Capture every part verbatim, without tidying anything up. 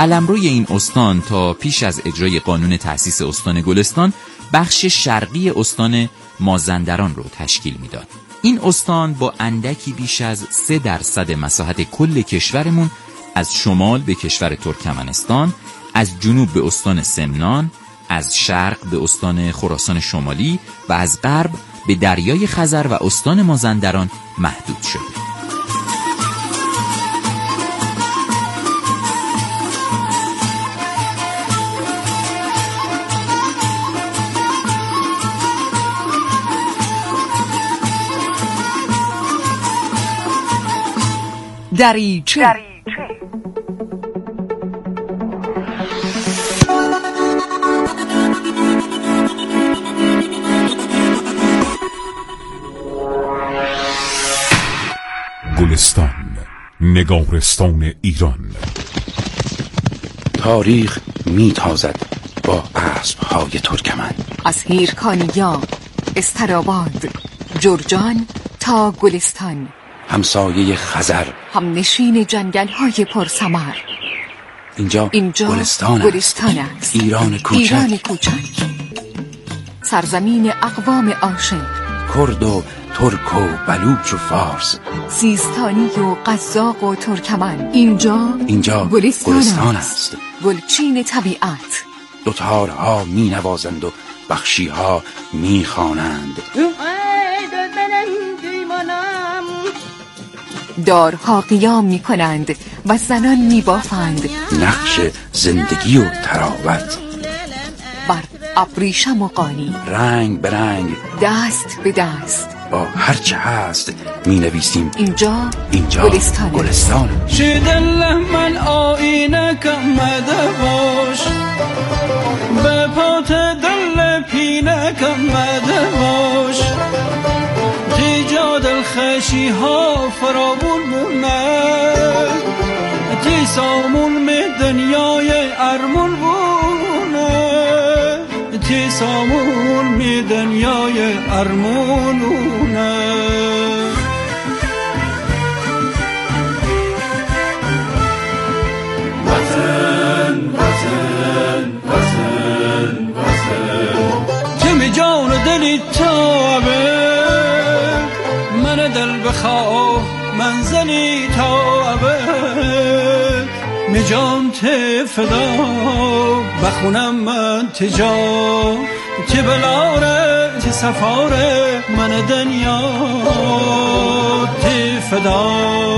قلمروی این استان تا پیش از اجرای قانون تأسیس استان گلستان بخش شرقی استان مازندران رو تشکیل میداد. این استان با اندکی بیش از سه درصد مساحت کل کشورمون از شمال به کشور ترکمنستان، از جنوب به استان سمنان، از شرق به استان خراسان شمالی و از غرب به دریای خزر و استان مازندران محدود شده. دریچه گلستان، نگارستان ایران. تاریخ میتازد با اسب‌های ترکمن، از هیرکانیا، استراباد، جرجان تا گلستان، همسایه خزر، هم نشین جنگل‌های پرثمر. اینجا, اینجا گلستان, گلستان است. است. ایران کوچک. ایران کوچک، سرزمین اقوام عاشق، کرد و ترک و بلوچ و فارس، سیستانی و قزاق و ترکمن. اینجا اینجا گلستان, گلستان است. است. گلچین طبیعت. دوتارها می نوازند و بخشیها می خوانند. دارها قیام می کنند و زنان می بافند نقش زندگی و تراوت بر ابریشم و قانی، رنگ به رنگ، دست به دست، با هرچه هست می نویسیم اینجا اینجا گلستان, گلستان. شدل من آینه کمده باش، به پات دل پینه کمده باش، تیجا دل خشی ها فرامون مونه، تی سامون می دنیای ارمون بونه، تی سامون می دنیای ارمونه. وطن وطن وطن وطن، تم جان دلی تابه، من دل بخواه منزلی تابه، می جان ته فدا بخونم من تجا، تی بلاره تی سفاره من دنیا تی فدا.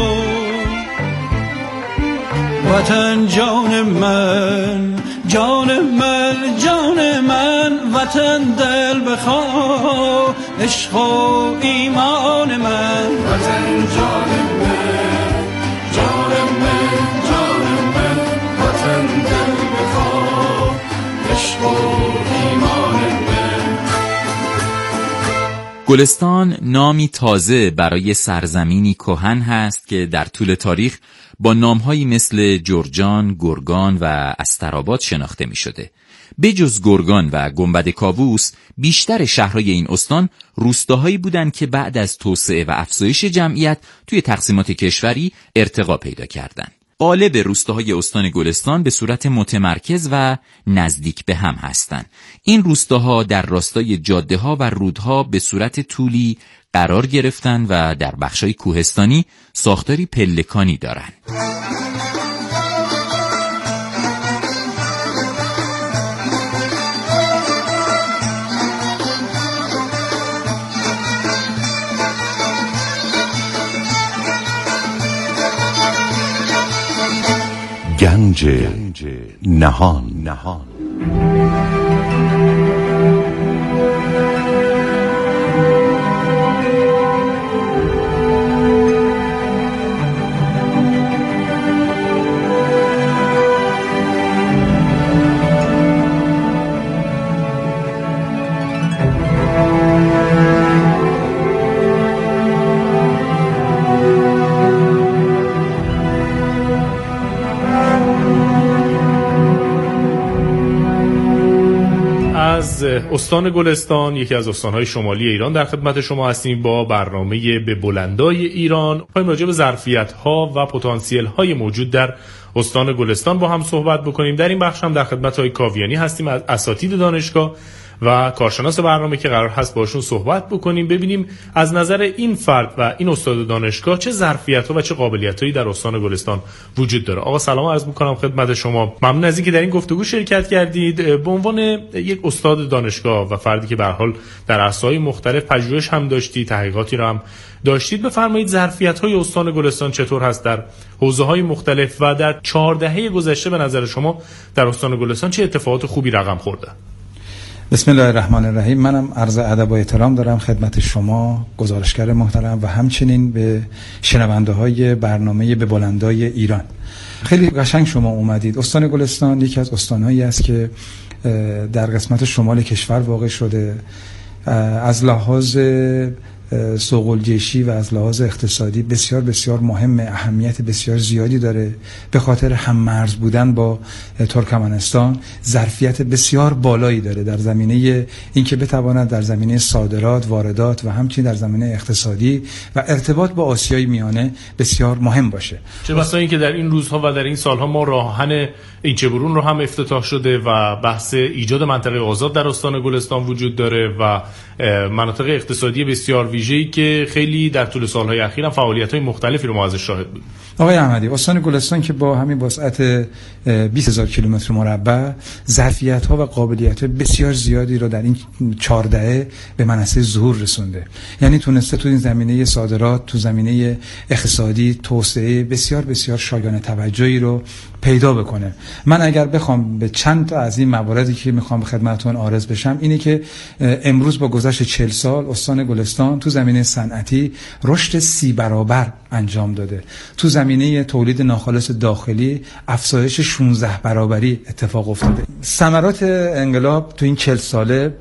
وطن جان من جان من جان من، وطن دل بخواه عشق و ایمان من. وطن جان من جان من جان من، وطن دل بخواه عشق و ایمان من. گلستان نامی تازه برای سرزمینی کهن هست که در طول تاریخ با نامهایی مثل جرجان، گرگان و استراباد شناخته می شده. بجز گرگان و گنبد کاووس، بیشتر شهرهای این استان روستاهایی بودند که بعد از توسعه و افزایش جمعیت توی تقسیمات کشوری ارتقا پیدا کردند. قالب روستاهای استان گلستان به صورت متمرکز و نزدیک به هم هستند. این روستاها در راستای جاده‌ها و رودها به صورت طولی قرار گرفتن و در بخشای کوهستانی ساختاری پلکانی دارند. گنج نهان نهان. استان گلستان یکی از استان‌های شمالی ایران در خدمت شما هستیم با برنامه به بلندای ایران. می‌خوایم راجع به ظرفیت‌ها و پتانسیل‌های موجود در استان گلستان با هم صحبت بکنیم. در این بخش هم در خدمت آقای کاویانی هستیم از اساتید دانشگاه و کارشناس برنامه که قرار هست باشون صحبت بکنیم، ببینیم از نظر این فرد و این استاد دانشگاه چه ظرفیت‌ها و چه قابلیت‌هایی در استان گلستان وجود داره. آقا سلام عرض می‌کنم خدمت شما. ممنون از اینکه در این گفتگو شرکت کردید. به عنوان یک استاد دانشگاه و فردی که به هر حال در عرصه‌های مختلف پژوهش هم داشتید، تحقیقاتی رو هم داشتید، بفرمایید ظرفیت‌های استان گلستان چطور هست در حوزه‌های مختلف و در چهار دهه گذشته به نظر شما در استان گلستان چه اتفاقات خوبی رقم خورده؟ بسم الله الرحمن الرحیم. منم عرض ادب و احترام دارم خدمت شما گزارشگر محترم و همچنین به شنونده های برنامه به بلندای ایران. خیلی قشنگ شما اومدید. استان گلستان یکی از استانهایی است که در قسمت شمال کشور واقع شده. از لحاظ سوق‌الجیشی و از لحاظ اقتصادی بسیار بسیار مهم، اهمیت بسیار زیادی داره. به خاطر هم مرز بودن با ترکمنستان ظرفیت بسیار بالایی داره در زمینه اینکه بتواند در زمینه صادرات، واردات و همچنین در زمینه اقتصادی و ارتباط با آسیای میانه بسیار مهم باشه. چه بسا اینکه در این روزها و در این سالها ما راهن اینچه‌برون رو هم افتتاح شده و بحث ایجاد منطقه آزاد در استان گلستان وجود داره و مناطق اقتصادی بسیار ویژه‌ای که خیلی در طول سالهای اخیر هم فعالیت‌های مختلفی رو ما ازش شاهد بودیم. آقای احمدی، استان گلستان که با همین وسعت بیست هزار کیلومتر مربع ظرفیت‌ها و قابلیت‌های بسیار زیادی رو در این چهار دهه به منصه ظهور رسونده. یعنی تونسته تو این زمینه صادرات، تو زمینه اقتصادی توسعه بسیار بسیار شایان توجهی رو پیدا بکنه. من اگر بخوام به چند تا از این مواردی که میخوام به خدمتتون عرض بشم، اینه که امروز با گذشت چهل سال استان گلستان تو زمینه صنعتی رشد سی برابر انجام داده. تو زمینه تولید ناخالص داخلی افزایش شانزده برابری اتفاق افتاده. ثمرات انقلاب تو این چهل ساله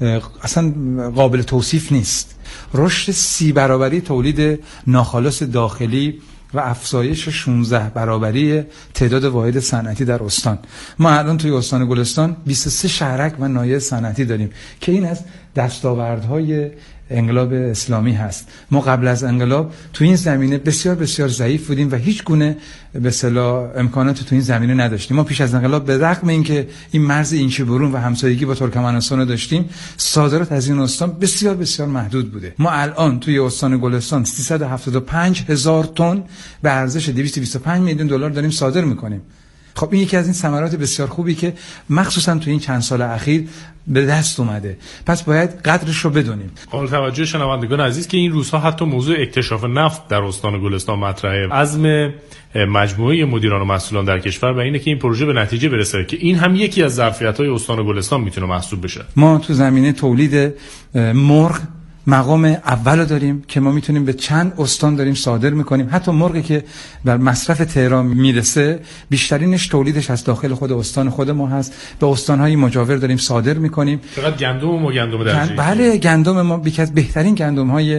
اصلا قابل توصیف نیست. رشد سی برابری تولید ناخالص داخلی و افزایش شانزده برابری تعداد واحد صنعتی در استان. ما الان توی استان گلستان بیست و سه شهرک و نایه صنعتی داریم که این از دستاوردهای انقلاب اسلامی هست. ما قبل از انقلاب تو این زمینه بسیار بسیار ضعیف بودیم و هیچ گونه به اصطلاح امکانات تو این زمینه نداشتیم. ما پیش از انقلاب به رغم اینکه این مرز اینچه‌برون و همسایگی با ترکمنستان رو داشتیم، صادرات از این استان بسیار بسیار محدود بوده. ما الان توی استان گلستان سیصد و هفتاد و پنج هزار تن به ارزش دویست و بیست و پنج میلیون دلار داریم صادر میکنیم. خب این یکی از این ثمرات بسیار خوبی که مخصوصا تو این چند سال اخیر به دست اومده. پس باید قدرش رو بدونیم. قابل توجه شنوندگان عزیز که این روزها حتی موضوع اکتشاف نفت در استان گلستان مطرحه. عزم مجموعه مدیران و مسئولان در کشور و اینه که این پروژه به نتیجه برسه که این هم یکی از ظرفیت‌های استان گلستان میتونه محسوب بشه. ما تو زمینه تولید مرغ مقام اول داریم که ما میتونیم به چند استان داریم صادر میکنیم. حتی مرغی که بر مصرف تهران میرسه بیشترینش تولیدش از داخل خود استان خود ما هست، به استانهای مجاور داریم صادر میکنیم. فقط گندم و گندم درجه. بله، گندم ما یکی از بهترین گندم‌های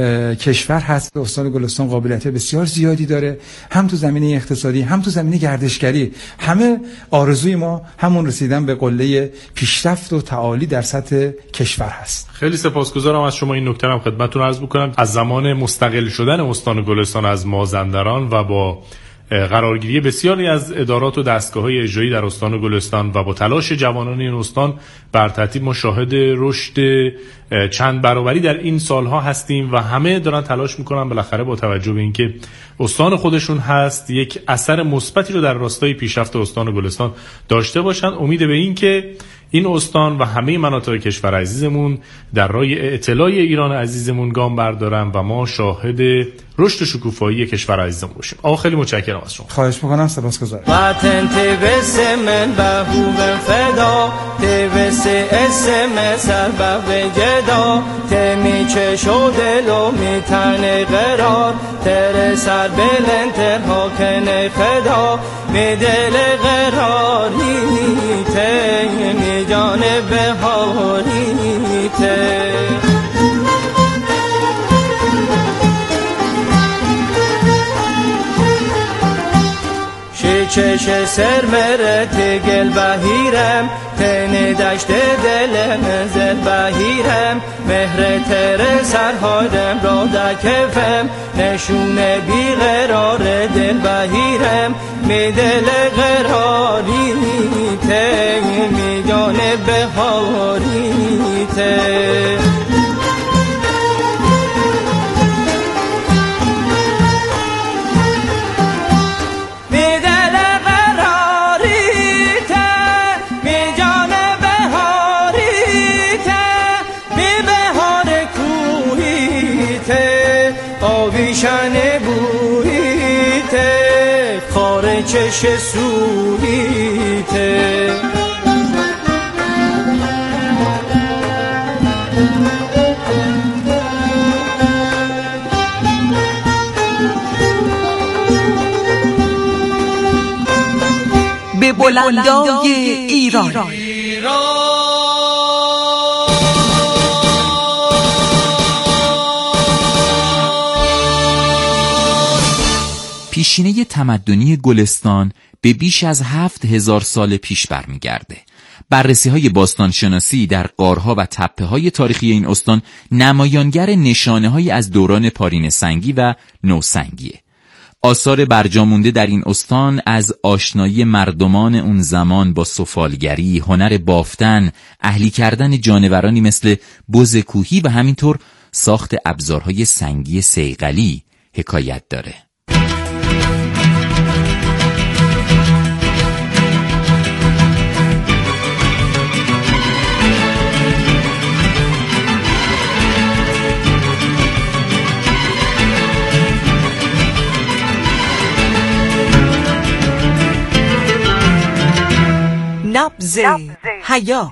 کشور هست. استان گلستان قابلیت بسیار زیادی داره، هم تو زمینه اقتصادی هم تو زمینه گردشگری. همه آرزوی ما همون رسیدن به قله پیشرفت و تعالی در سطح کشور هست. خیلی سپاسگزارم از شما. این نکته هم خدمتتون عرض بکنم. از زمان مستقل شدن استان گلستان از مازندران و با قرارگیری بسیاری از ادارات و دستگاه‌های اجرایی در استان گلستان و با تلاش جوانان این استان بر ترتیب مشاهد رشد چند برابری در این سالها هستیم و همه دارن تلاش میکنن بالاخره با توجه به اینکه استان خودشون هست یک اثر مثبتی رو در راستای پیشرفت استان گلستان داشته باشن. امید به این که این استان و همه مناطق کشور عزیزمون در راه اطلاع ایران عزیزمون گام بردارن و ما شاهد رشد شکوفایی کشور عزیزمون باشیم. آقا خیلی متشکرم از شما. خواهش می‌کنم، سپاسگزارم. وطن تبس من بهوب فدا تبس اسم سبب جدا تمیچه شده لو میتن قرار تر سر بلند تر حاکن خدا می دل قراری ته می جان بهاری ته چش سرمرت گل بهیرم تن دشت دلم زل بهیرم مهر تر سرهادم را در کفم نشون بی قرار دل بهیرم می دل قراری ته می جان بهاری ته آویشن بویته خار چش سویته به بلندای ایران پیشینه تمدنی گلستان به بیش از هفت هزار سال پیش برمیگرده. بررسی های باستانشناسی در غارها و تپه های تاریخی این استان نمایانگر نشانه های از دوران پارین سنگی و نوسنگیه. آثار برجامونده در این استان از آشنایی مردمان اون زمان با سفالگری، هنر بافتن، اهلی کردن جانورانی مثل بز کوهی و همینطور ساخت ابزارهای سنگی صیقلی حکایت داره. نبض حیات.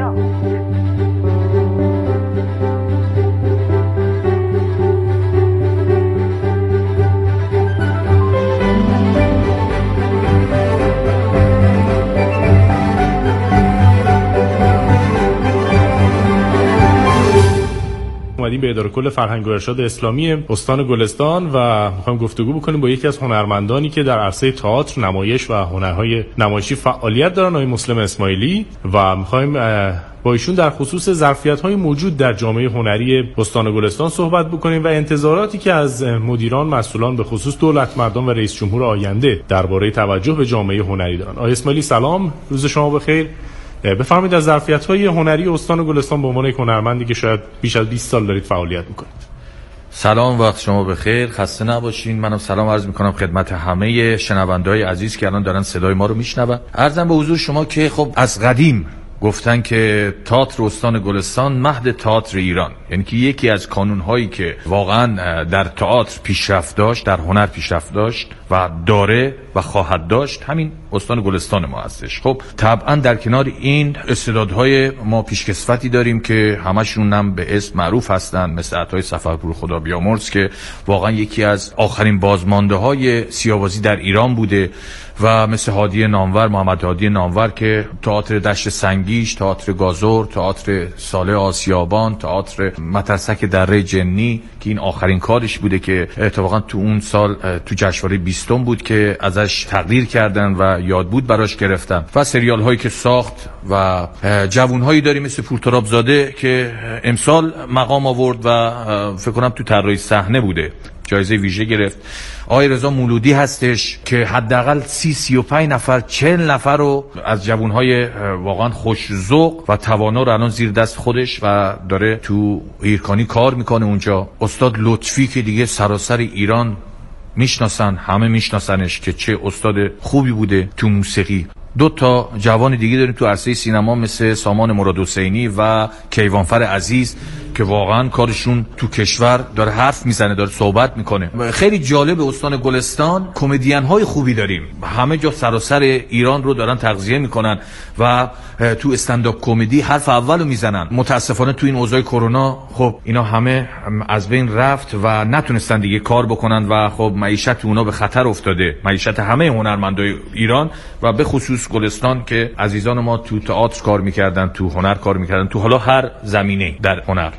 اومدیم به اداره کل فرهنگ و ارشاد اسلامی استان گلستان و می‌خوایم گفتگو بکنیم با یکی از هنرمندانی که در عرصه تئاتر، نمایش و هنرهای نمایشی فعالیت دارن، آقای مسلم اسماعیلی، و می‌خوایم با ایشون در خصوص ظرفیت‌های موجود در جامعه هنری استان گلستان صحبت بکنیم و انتظاراتی که از مدیران مسئولان به خصوص دولت مردان و رئیس جمهور آینده درباره توجه به جامعه هنری دارن. آقای اسماعیلی سلام، روز شما بخیر. بفرمایید از ظرفیت‌های هنری استان گلستان به عنوان یک هنرمندی که شاید بیش از بیست سال دارید فعالیت می‌کنید. سلام، وقت شما بخیر، خسته نباشین. منم سلام عرض می‌کنم خدمت همه شنونده‌های عزیز که الان دارن صدای ما رو میشنون. عرضم به حضور شما که خب از قدیم گفتن که تئاتر استان گلستان مهد تئاتر ایران، یعنی که یکی از کانون‌هایی که واقعا در تئاتر پیشرفت داشت، در هنر پیشرفت داشت و داره و خواهد داشت، همین استان گلستان ما هستش. خب طبعا در کنار این استعدادهای ما پیشکسوتی داریم که همشون هم به اسم معروف هستن، مثل عطای صفرپور خدا بیامرز که واقعا یکی از آخرین بازمانده‌های سیاوازی در ایران بوده، و مثل هادی نامور، محمد هادی نامور که تئاتر دشت سنگیش، تئاتر گازور، تئاتر ساله آسیابان، تئاتر مترسک دره جنی که این آخرین کارش بوده که اتفاقا تو اون سال تو جشنواره بیستم بود که ازش تقدیر کردن و یادبود براش گرفتن، و سریال هایی که ساخت و جوون هایی داریم مثل پورتراب زاده که امسال مقام آورد و فکر کنم تو طراحی صحنه بوده، جایزه ویژه گرفت. آقای رضا مولودی هستش که حداقل سی سی و پنج نفر چهل نفر رو از جوانهای واقعا خوش ذوق و توانا رو الان زیر دست خودش و داره تو ایرکانی کار میکنه اونجا. استاد لطفی که دیگه سراسر ایران میشناسن، همه میشناسنش که چه استاد خوبی بوده تو موسیقی. دو تا جوان دیگه داریم تو عرصه سینما مثل سامان مراد حسینی و کیوانفر عزیز که واقعا کارشون تو کشور داره حرف میزنه، داره صحبت میکنه. خیلی جالب استان گلستان کمدین های خوبی داریم، همه جا سراسر ایران رو دارن تغذیه میکنن و تو استنداپ کمدی حرف اولو میزنن. متاسفانه تو این اوضاع کرونا خب اینا همه از بین رفت و نتونستن دیگه کار بکنن و خب معیشت اونا به خطر افتاده، معیشت همه هنرمندای ایران و به خصوص گلستان که عزیزان ما تو تئاتر کار میکردن، تو هنر کار میکردن، تو حالا هر زمینه در هنر.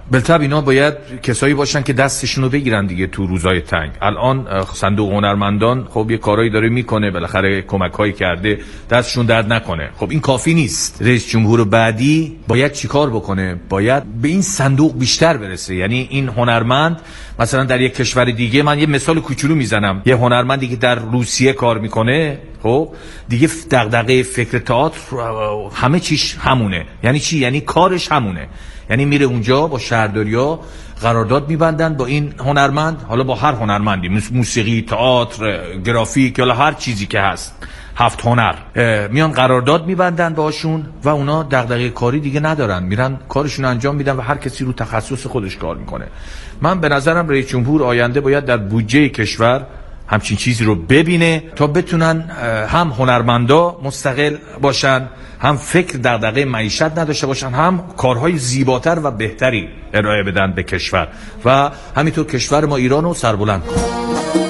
بالطبع اینا باید کسایی باشن که دستشون رو بگیرن دیگه تو روزای تنگ. الان صندوق هنرمندان خب یه کارایی داره میکنه، بالاخره کمک‌هایی کرده، دستشون درد نکنه. خب این کافی نیست. رئیس جمهور بعدی باید چیکار بکنه؟ باید به این صندوق بیشتر برسه. یعنی این هنرمند مثلا در یک کشور دیگه، من یه مثال کوچولو میزنم، یه هنرمندی که در روسیه کار میکنه، خب دیگه دغدغه فکر تئاتر همه چیش همونه. یعنی چی؟ یعنی کارش همونه. یعنی میره اونجا با شهرداریا قرارداد میبندن با این هنرمند، حالا با هر هنرمندی، موسیقی، تئاتر، گرافیک یا هر چیزی که هست، هفت هنر، میان قرارداد میبندن باشون و اونا دغدغه کاری دیگه ندارن، میرن کارشون انجام میدن و هر کسی رو تخصص خودش کار میکنه. من به نظرم رئیس جمهور آینده باید در بودجه کشور همچین چیزی رو ببینه تا بتونن هم هنرمندا مستقل باشن، هم فکر دغدغه معیشت نداشته باشن، هم کارهای زیباتر و بهتری ارائه بدن به کشور و همینطور کشور ما ایران رو سربلند کنن.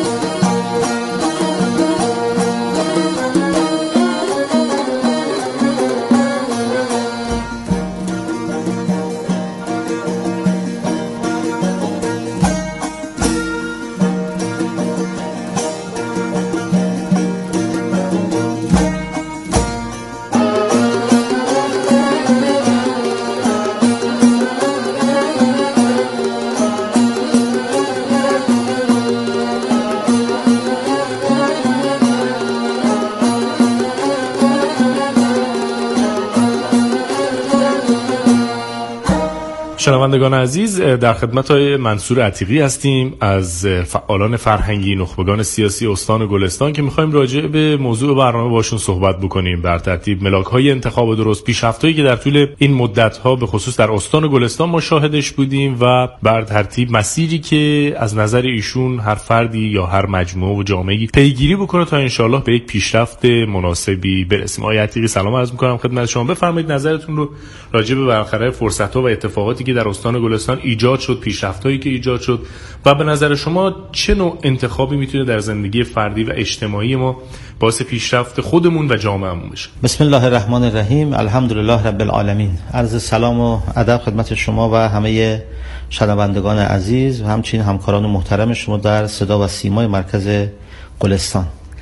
شنوندگان عزیز، در خدمت های منصور عتیقی هستیم از فعالان فرهنگی نخبگان سیاسی استان گلستان که میخوایم راجع به موضوع برنامه باشون صحبت بکنیم. بر ترتیب ملاک های انتخاب درست، پیشرفتایی که در طول این مدت ها به خصوص در استان گلستان ما شاهدش بودیم و بر ترتیب مسیری که از نظر ایشون هر فردی یا هر مجموعه و جامعه‌ای پیگیری بکنه تا انشالله به یک پیشرفت مناسبی برسیم. آقای عتیقی سلام عرض میکنم خدمت شما. بفرمایید نظرتون رو راجع به برخلاف فرصت ها و اتفاقاتی که در استان گلستان ایجاد شد، پیشرفتایی که ایجاد شد و به نظر شما چه نوع انتخابی میتونه در زندگی فردی و اجتماعی ما باعث پیشرفت خودمون و جامعهمون بشه؟ بسم الله الرحمن الرحیم. الحمدلله رب العالمین. عرض سلام و ادب خدمت شما و همه شنوندگان عزیز و همچنین همکاران محترم شما در صدا و سیمای مرکز گلستان.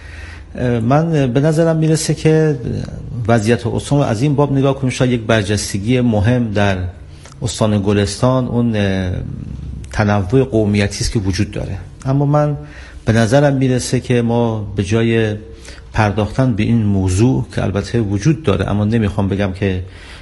من به نظرم میرسه که وضعیت استان از این باب نگاه کنیم، شاید یک برجستگی مهم در استان گلستان اون تنوع قومیتی است که وجود داره. اما من به نظرم میرسه که ما به جای پرداختن به این موضوع که البته وجود داره اما نمیخوام بگم که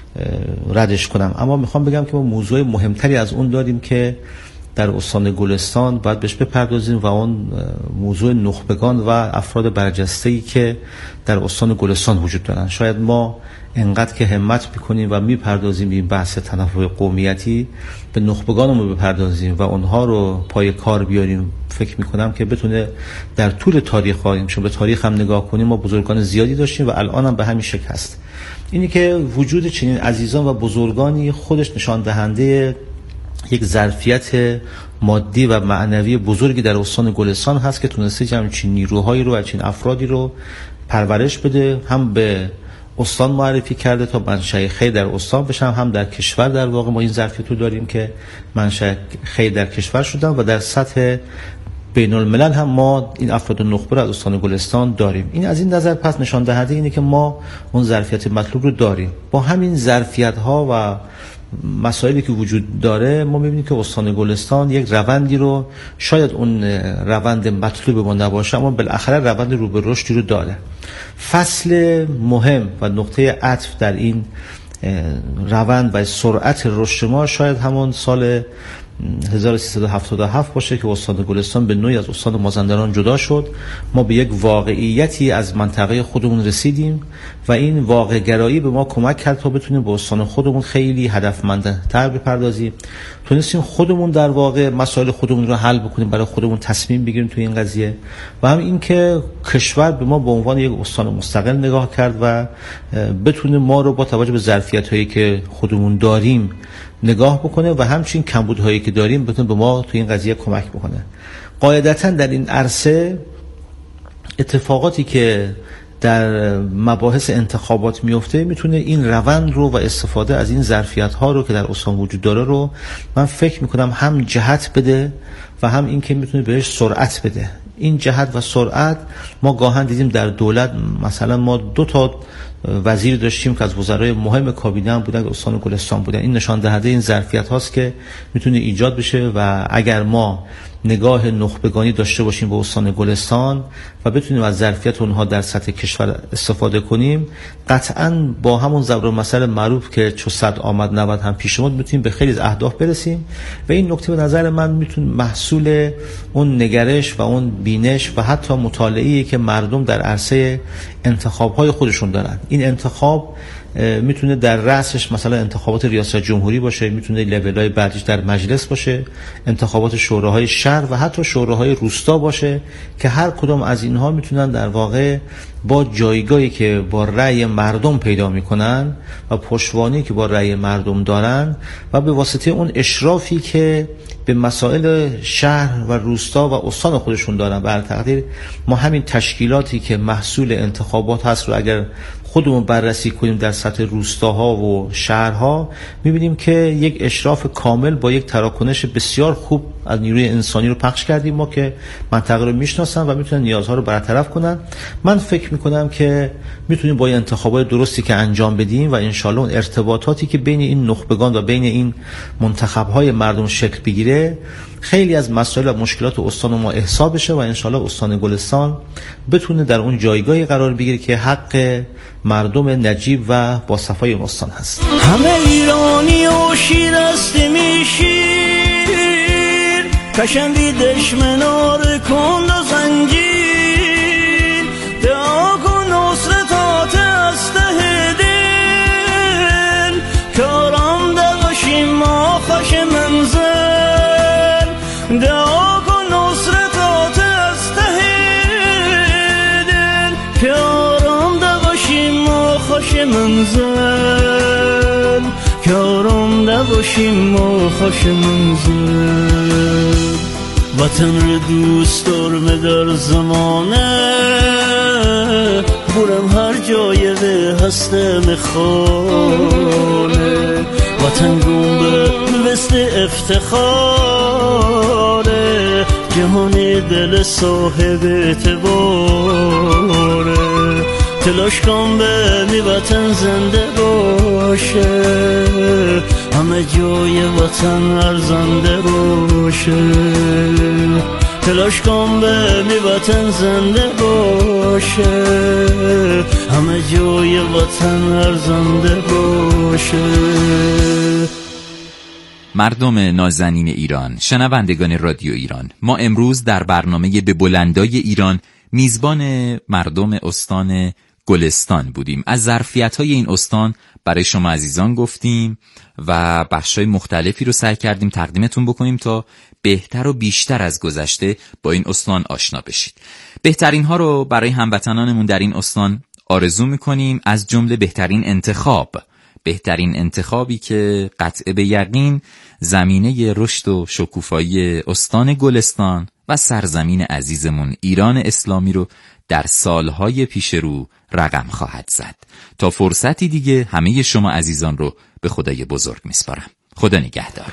ردش کنم، اما میخوام بگم که ما موضوع مهمتری از اون داریم که در استان گلستان باید بهش بپردازیم و اون موضوع نخبگان و افراد برجسته‌ای که در استان گلستان وجود دارن. شاید ما انقدر که همت میکنیم و میپردازیم به این بحث تنوع قومیتی، به نخبگانمون بپردازیم و اونها رو پای کار بیاریم، فکر میکنم که بتونه در طول تاریخ قایم شه. به تاریخ هم نگاه کنیم ما بزرگان زیادی داشتیم و الان هم به همین شکل هست. اینی که وجود چنین عزیزان و بزرگانی خودش نشان دهنده یک ظرفیت مادی و معنوی بزرگی در استان گلستان هست که تونسته همچین نیروهایی رو و چنین افرادی رو پرورش بده، هم به استان معرفی کرده تا منشأ خیر در استان بشن، هم در کشور در واقع ما این ظرفیت رو داریم که منشأ خیر در کشور شدن و در سطح بین الملل هم ما این افراد نخبه از استان گلستان داریم. این از این نظر پس نشان دهنده اینه که ما اون ظرفیت مطلوب رو داریم. با همین ظرفیت ها و مسائلی که وجود داره ما می‌بینیم که استان گلستان یک روندی رو، شاید اون روند مطلوب ما نباشه اما بالاخره روند رو به رشدی رو داره. فصل مهم و نقطه عطف در این روند و سرعت رشد ما شاید همون سال هزار و سیصد و هفتاد و هفت باشه که استان گلستان به نوعی از استان مازندران جدا شد. ما به یک واقعیتی از منطقه خودمون رسیدیم و این واقع گرایی به ما کمک کرد تا بتونیم به استان خودمون خیلی هدفمندتر بپردازیم، تونستیم خودمون در واقع مسائل خودمون رو حل بکنیم، برای خودمون تصمیم بگیریم توی این قضیه و هم این که کشور به ما به عنوان یک استان مستقل نگاه کرد و بتونه ما رو با توجه به ظرفیت‌هایی که خودمون داریم نگاه بکنه و همچنین کمبودهایی که داریم بتونه به ما توی این قضیه کمک بکنه. قاعدتاً در این عرصه اتفاقاتی که در مباحث انتخابات میفته میتونه این روند رو و استفاده از این ظرفیت ها رو که در استان وجود داره رو من فکر میکنم هم جهت بده و هم این که میتونه بهش سرعت بده. این جهت و سرعت ما گاهن دیدیم در دولت، مثلا ما دو تا وزیر داشتیم که از وزرای مهم کابینه هم بودن، استان گلستان بودن. این نشان دهنده این ظرفیت هاست که میتونه ایجاد بشه و اگر ما نگاه نخبگانی داشته باشیم به استان گلستان و بتونیم از ظرفیت اونها در سطح کشور استفاده کنیم، قطعاً با همون ضرب المثل معروف که چو صد آمد نود هم پیش ما میتونیم به خیلی از اهداف برسیم. و این نکته به نظر من میتونه محصول اون نگرش و اون بینش و حتی مطالعه‌ای که مردم در عرصه انتخاب‌های خودشون دارن. این انتخاب میتونه در رأسش مثلا انتخابات ریاست جمهوری باشه، میتونه لول‌های بعدیش در مجلس باشه، انتخابات شوراهای شهر و حتی شوراهای روستا باشه که هر کدام از اینها میتونن در واقع با جایگاهی که با رأی مردم پیدا میکنن و پشتوانه‌ای که با رأی مردم دارن و به واسطه اون اشرافی که به مسائل شهر و روستا و استان خودشون دارن، بر تقدیر ما همین تشکیلاتی که محصول انتخابات هست رو اگر خودمون بررسی کنیم در سطح روستاها و شهرها، میبینیم که یک اشراف کامل با یک تراکنش بسیار خوب از نیروی انسانی رو پخش کردیم ما که منطقه رو میشناسن و میتونن نیازها رو برطرف کنن. من فکر میکنم که میتونیم با انتخابات درستی که انجام بدیم و انشالله اون ارتباطاتی که بین این نخبگان و بین این منتخبهای مردم شکل بگیره، خیلی از مسائل و مشکلات استان ما احسا بشه و انشالله استان گلستان بتونه در اون جایگاهی قرار بگیره که حق مردم نجیب و با صفای اون استان هست. همه ایرانی و شیر است میشیر کشندی دشمنار کند و زنجیر دعا کن نصرتات از ته دل که آرام داشیم ما خوش منزل دعا کن نصرتات از ته دل که آرام داشیم ما خوش منزل که آرام نباشیم ما خوش منزل وطن رو دوست دارم در زمانه برم هر جای به هستم خانه وطن گم به وسط افتخاره جهان دل صاحب اعتباره تلاش کن به می وطن زنده باشه همه جای وطن ارزنده باشه تلاش کن به می وطن زنده باشه همه جای وطن ارزنده باشه. مردم نازنین ایران، شنوندگان رادیو ایران، ما امروز در برنامه به بلندای ایران میزبان مردم استان گلستان بودیم. از ظرفیت‌های این استان برای شما عزیزان گفتیم و بخش‌های مختلفی رو سعی کردیم تقدیمتون بکنیم تا بهتر و بیشتر از گذشته با این استان آشنا بشید. بهترین ها رو برای هموطنانمون در این استان آرزو می‌کنیم، از جمله بهترین انتخاب، بهترین انتخابی که قطع به یقین زمینه رشد و شکوفایی استان گلستان و سرزمین عزیزمون ایران اسلامی رو در سالهای پیش رو رقم خواهد زد. تا فرصتی دیگه همه شما عزیزان رو به خدای بزرگ میسپارم. خدا نگهدار.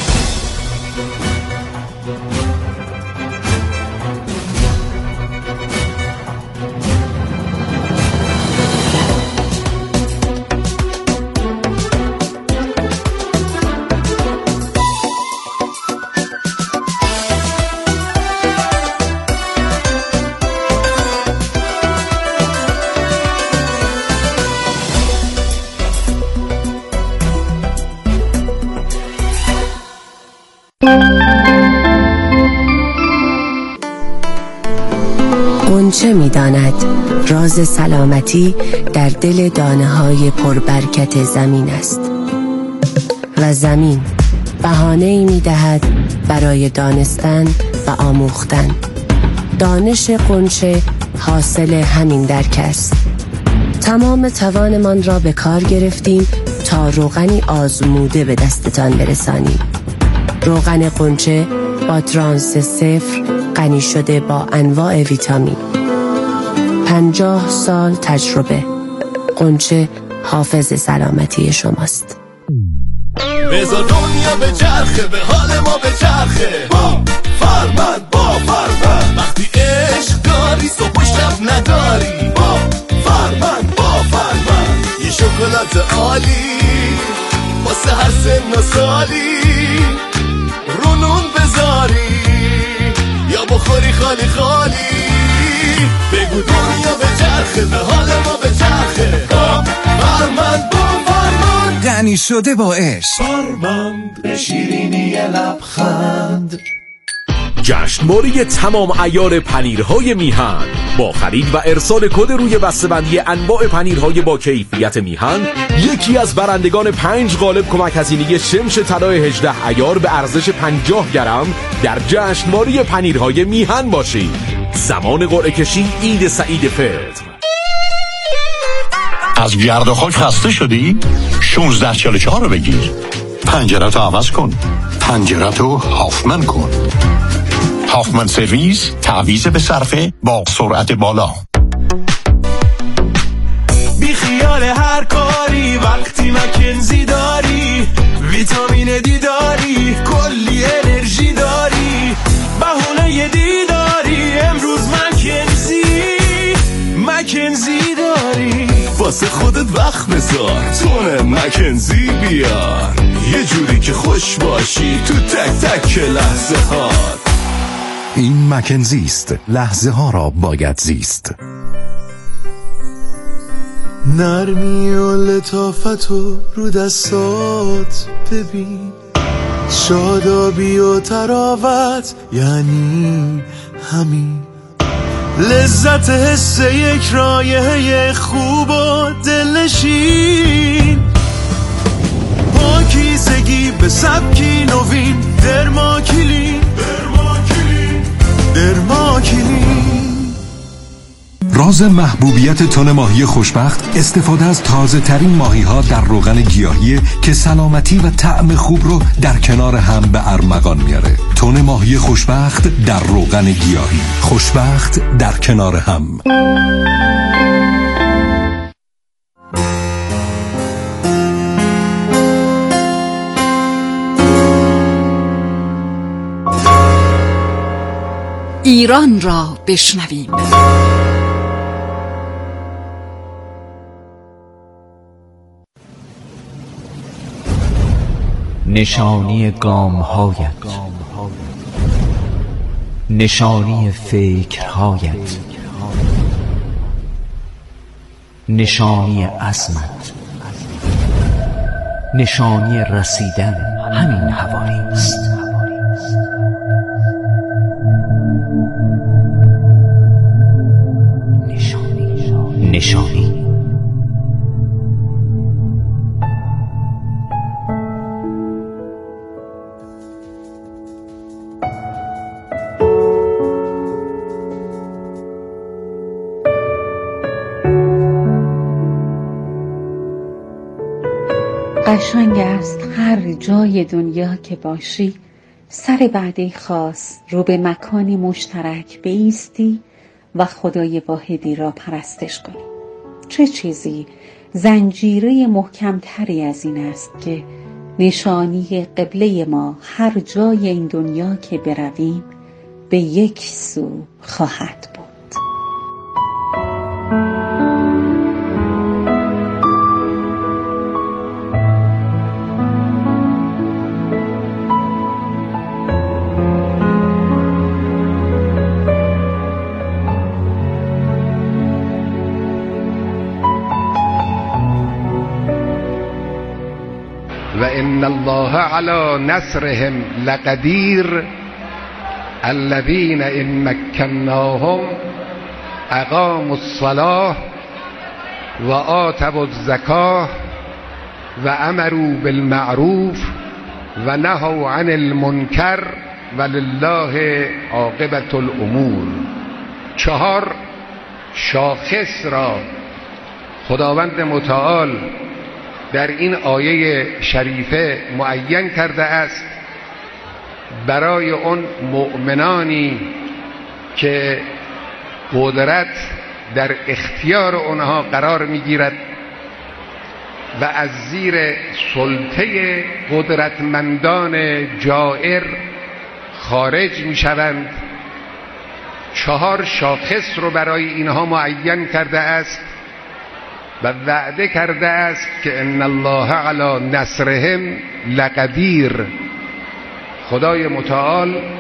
غنچه می داند راز سلامتی در دل دانه های پربرکت زمین است و زمین بهانه‌ای می دهد برای دانستن و آموختن. دانش غنچه حاصل همین درک است. تمام توانمان را به کار گرفتیم تا روغنی آزموده به دستتان برسانیم. روغن غنچه با ترانس صفر غنی شده با انواع ویتامین. پنجاه سال تجربه. غنچه حافظ سلامتی شماست. بذار دنیا به چرخه، به حال ما به چرخه. با فرمند با فرمند، وقتی عشق داری صبح و شب نداری. با فرمند با فرمند، یه شکلات عالی واسه هر سن و سالی، رو نون بذاری یا بخوری خالی خالی. بگو دنیا به چرخه، به حال ما به چرخه. با فرمند با فرمند، غنی شده با عشق. فرمند به شیرینی لبخند. جشنواره تمام عیار پنیرهای میهن با خرید و ارسال کد روی بسته‌بندی انواع پنیرهای با کیفیت میهن، یکی از برندگان پنج قالب کمک هزینه شمش طلای هجده عیار به ارزش پنجاه گرم در جشنواره پنیرهای میهن باشید. زمان قرعه کشی عید سعید فطر. از گرد و خاک خسته شدی؟ شانزده چهل و چهار رو بگیر. پنجره‌تو عوض کن، پنجره‌تو هافمن کن. هافمن سرویس، تعویض به صرفه با سرعت بالا. بی خیال هر کاری وقتی مکنزی داری، ویتامین دی داری، کلی انرژی داری، بهونه دیداری. امروز مکنزی مکنزی داری، واسه خودت وقت بذار، تونه مکنزی بیار، یه جوری که خوش باشی تو تک تک لحظه ها. این مکنزی است، لحظه ها را باید زیست. نرمی و لطافت و رو دستات ببین، شادابی و تراوت یعنی همین. لذت حس یک رایحه خوب و دلنشین، پاکیزگی به سبکی نوین. درماکلین درماکلین. راز محبوبیت تن ماهی خوشبخت استفاده از تازه ترین ماهی ها در روغن گیاهی که سلامتی و طعم خوب رو در کنار هم به ارمغان میاره. تن ماهی خوشبخت در روغن گیاهی، خوشبخت در کنار هم. ایران را بشنویم. نشانی گام‌هایت، نشانی فکرهایت، نشانی عزمت، نشانی رسیدن همین حوالی است. نشانی نشانی قشنگ است هر جای دنیا که باشی، سر وعده خاص رو به مکانی مشترک بایستی و خدای واحدی را پرستش کنی. چه چیزی زنجیره محکمتری از این است که نشانی قبله ما هر جای این دنیا که برویم به یک سو خواهد بود. و ان الله علی نصرهم لقدیر الذین ان مکناهم اقاموا الصلاة و آتوا الزکاة و امروا بالمعروف و نهوا عن المنکر ولله عاقبة الامور. چهار شاخص را خداوند متعال در این آیه شریفه معین کرده است برای اون مؤمنانی که قدرت در اختیار اونها قرار میگیرد و از زیر سلطه قدرتمندان جائر خارج میشوند. چهار شاخص رو برای اینها معین کرده است و وعده کرده است که ان الله علی نصرهم لقدیر. خدای متعال